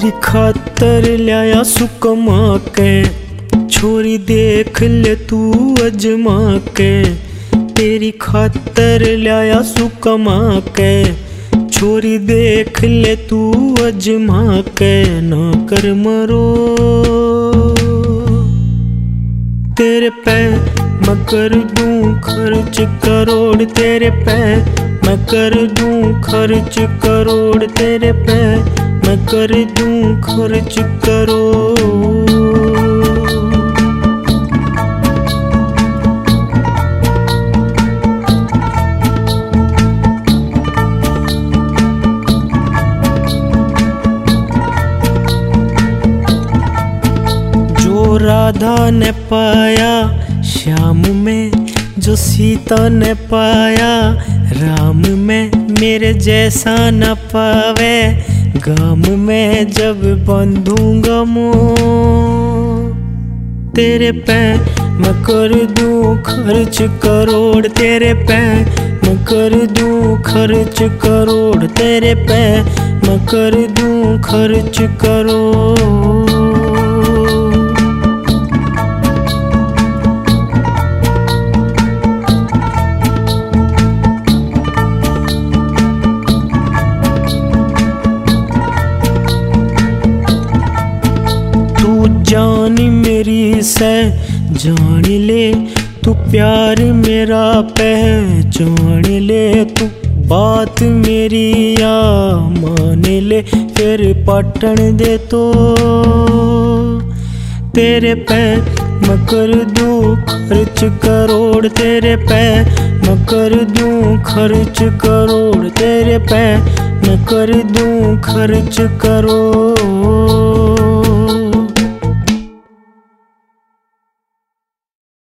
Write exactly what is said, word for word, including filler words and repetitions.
तेरी खातर लाया सुकमा के, छोरी देख ले तू अजमा के। तेरी खातर लाया सुकमा के, छोरी देख ले तू अजमा के। ना कर मरो तेरे पे मैं कर दूं खर्च करोड़, तेरे पे मैं कर दूं खर्च करोड़, तेरे पे मैं कर दूं खर्च करोड़। जो राधा ने पाया श्याम में, जो सीता ने पाया राम में, मेरे जैसा न पावे गाम में जब बंधूंगा मोह। तेरे पे मैं कर दूं खर्च करोड़, तेरे पे मैं कर दूं खर्च करोड़, तेरे पे मैं कर दूं खर्च करोड़। जान मेरी से जान ले तू, प्यार मेरा पहचान ले तू, बात मेरी या मान ले फिर पटन दे तो। तेरे पे मैं कर दूं खर्च करोड़, तेरे पे मैं कर दूं खर्च करोड़, तेरे पे मैं कर दूं खर्च करोड़।